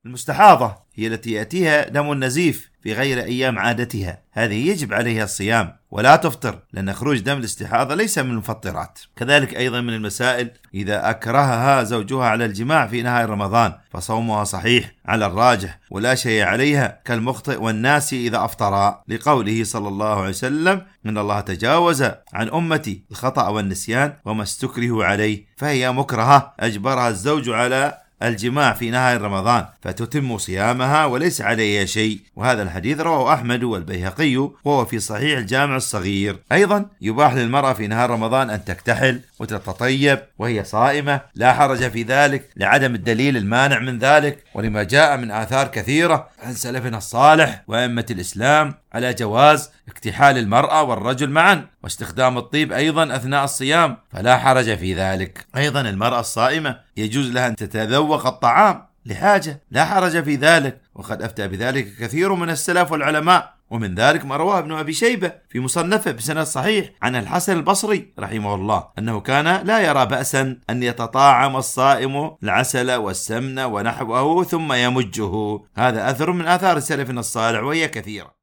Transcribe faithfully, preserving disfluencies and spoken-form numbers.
المستحاضة هي التي يأتيها دم النزيف في غير أيام عادتها، هذه يجب عليها الصيام ولا تفطر، لأن خروج دم الاستحاضة ليس من المفطرات. كذلك أيضا من المسائل إذا أكرهها زوجها على الجماع في نهار رمضان فصومها صحيح على الراجح ولا شيء عليها، كالمخطئ والناسي إذا أفطرا، لقوله صلى الله عليه وسلم: إن الله تجاوز عن أمتي الخطأ والنسيان وما استكرهوا عليه، فهي مكرهة أجبرها الزوج على الجماع في نهار رمضان فتتم صيامها وليس عليها شيء. وهذا الحديث رواه أحمد والبيهقي وهو في صحيح الجامع الصغير. أيضا يباح للمرأة في نهار رمضان أن تكتحل وتتطيب وهي صائمة، لا حرج في ذلك لعدم الدليل المانع من ذلك، ولما جاء من آثار كثيرة عن سلفنا الصالح وأئمة الإسلام على جواز اكتحال المرأة والرجل معا واستخدام الطيب أيضا أثناء الصيام، فلا حرج في ذلك. أيضا المرأة الصائمة يجوز لها أن تتذوق الطعام لحاجة، لا حرج في ذلك، وقد أفتى بذلك كثير من السلف والعلماء، ومن ذلك ما رواه ابن أبي شيبة في مصنفه بسند صحيح عن الحسن البصري رحمه الله أنه كان لا يرى بأسا أن يتطاعم الصائم العسل والسمن ونحوه ثم يمجه. هذا أثر من آثار سلفنا الصالح وهي كثيرة.